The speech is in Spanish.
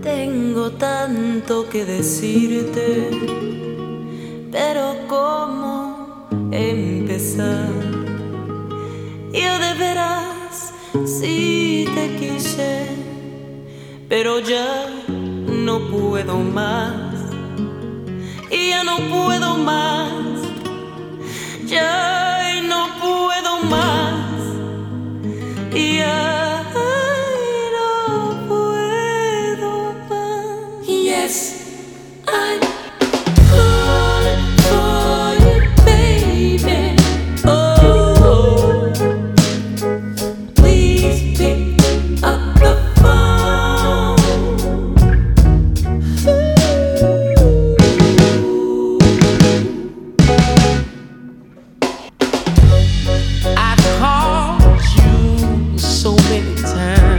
Tengo tanto que decirte, pero ¿cómo empezar? Yo de veras sí te quise, pero ya no puedo más, y ya no puedo más, ya.